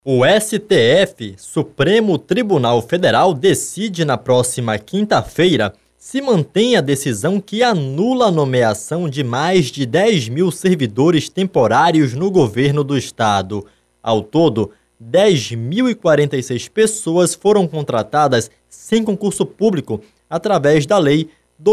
O STF, Supremo Tribunal Federal, decide na próxima quinta-feira se mantém a decisão que anula a nomeação de mais de 10 mil servidores temporários no governo do estado. Ao todo, 10.046 pessoas foram contratadas sem concurso público através da Lei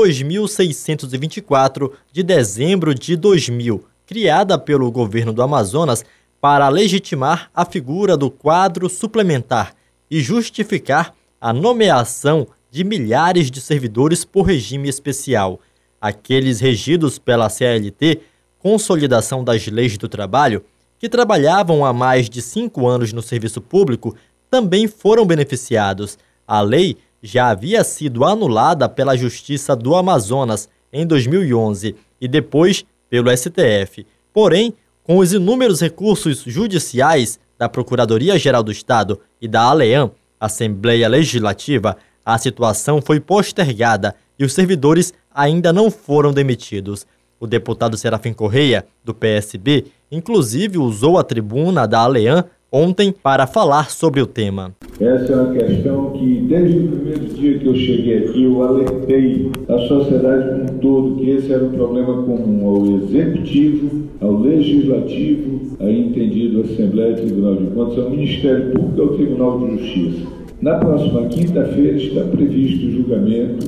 2.624 de dezembro de 2000, criada pelo governo do Amazonas para legitimar a figura do quadro suplementar e justificar a nomeação de milhares de servidores por regime especial. Aqueles regidos pela CLT, Consolidação das Leis do Trabalho, que trabalhavam há mais de 5 anos no serviço público, também foram beneficiados. A lei já havia sido anulada pela Justiça do Amazonas em 2011 e depois pelo STF. Porém, com os inúmeros recursos judiciais da Procuradoria-Geral do Estado e da ALEAM, Assembleia Legislativa, a situação foi postergada e os servidores ainda não foram demitidos. O deputado Serafim Correia, do PSB, inclusive usou a tribuna da ALEAM ontem para falar sobre o tema. Essa é uma questão que, desde o primeiro dia que eu cheguei aqui, eu alertei a sociedade como um todo que esse era um problema comum ao Executivo, ao Legislativo, aí entendido a Assembleia e Tribunal de Contas, ao Ministério Público e ao Tribunal de Justiça. Na próxima quinta-feira está previsto o julgamento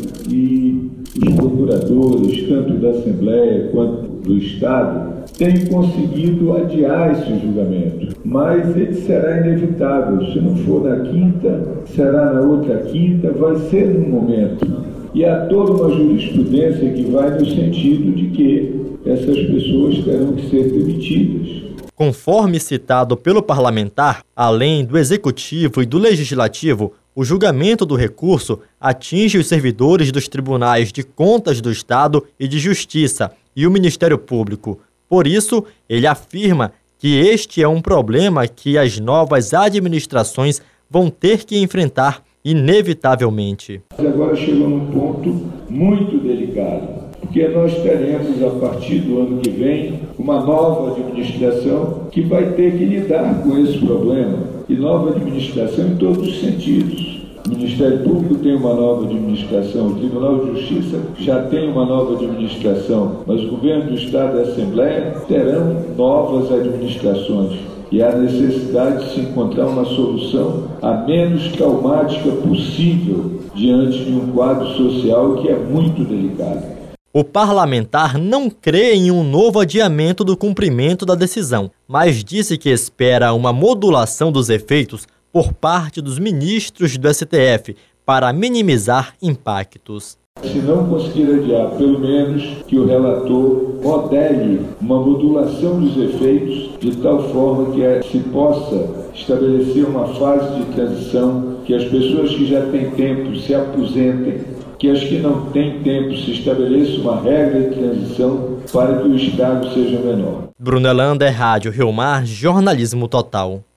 e os procuradores, tanto da Assembleia quanto do Estado, têm conseguido adiar esse julgamento. Mas ele será inevitável. Se não for na quinta, será na outra quinta, vai ser no momento. E há toda uma jurisprudência que vai no sentido de que essas pessoas terão que ser demitidas. Conforme citado pelo parlamentar, além do Executivo e do Legislativo, o julgamento do recurso atinge os servidores dos Tribunais de Contas do Estado e de Justiça e o Ministério Público. Por isso, ele afirma que este é um problema que as novas administrações vão ter que enfrentar inevitavelmente. Agora chegou num ponto muito delicado, porque nós teremos, a partir do ano que vem, uma nova administração que vai ter que lidar com esse problema. E nova administração em todos os sentidos. O Ministério Público tem uma nova administração, o Tribunal de Justiça já tem uma nova administração, mas o Governo do Estado e a Assembleia terão novas administrações. E há necessidade de se encontrar uma solução a menos traumática possível diante de um quadro social que é muito delicado. O parlamentar não crê em um novo adiamento do cumprimento da decisão, mas disse que espera uma modulação dos efeitos por parte dos ministros do STF para minimizar impactos. Se não conseguir adiar, pelo menos que o relator modele uma modulação dos efeitos de tal forma que se possa estabelecer uma fase de transição, que as pessoas que já têm tempo se aposentem, que as que não têm tempo se estabeleça uma regra de transição para que o estrago seja menor. Bruno Elander, Rádio Rio Mar, Jornalismo Total.